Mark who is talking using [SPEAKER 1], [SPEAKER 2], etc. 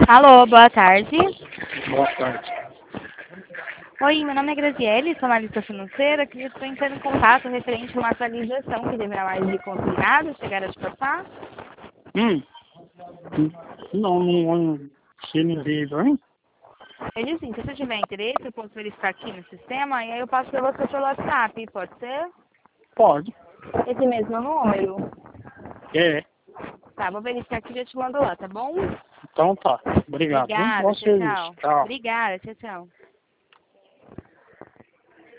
[SPEAKER 1] Alô, boa tarde.
[SPEAKER 2] Boa tarde.
[SPEAKER 1] Oi, meu nome é Graziele, sou analista financeira, que estou entrando em contato referente a uma atualização que deverá mais de consignado, chegar a te passar.
[SPEAKER 2] Hum. Não sei nível, hein?
[SPEAKER 1] Ele sim, se você tiver interesse, eu posso verificar aqui no sistema e aí eu passo para você pelo WhatsApp, pode ser?
[SPEAKER 2] Pode.
[SPEAKER 1] Esse mesmo número?
[SPEAKER 2] É.
[SPEAKER 1] Tá, vou verificar aqui e já te mando lá, tá bom?
[SPEAKER 2] Então tá. Obrigado. Bom
[SPEAKER 1] Obrigada, tchau,
[SPEAKER 2] serviço.
[SPEAKER 1] tchau.
[SPEAKER 2] Tchau.
[SPEAKER 1] Obrigada, tchau, tchau.